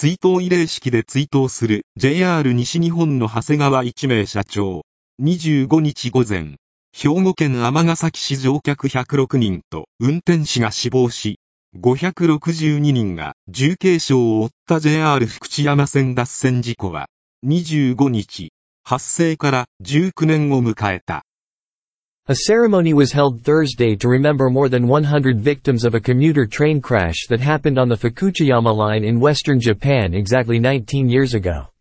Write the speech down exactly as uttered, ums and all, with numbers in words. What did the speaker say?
追悼慰霊式で追悼する ジェイアール 西日本の長谷川一明社長。にじゅうごにち午前、兵庫県尼崎市乗客ひゃくろくにんと運転士が死亡し、ごひゃくろくじゅうににんが重軽傷を負った ジェイアール 福知山線脱線事故は、にじゅうごにち、発生からじゅうきゅうねんを迎えた。 A ceremony was held Thursday to remember more than one hundred victims of a commuter train crash that happened on the Fukuchiyama line in western Japan exactly nineteen years ago.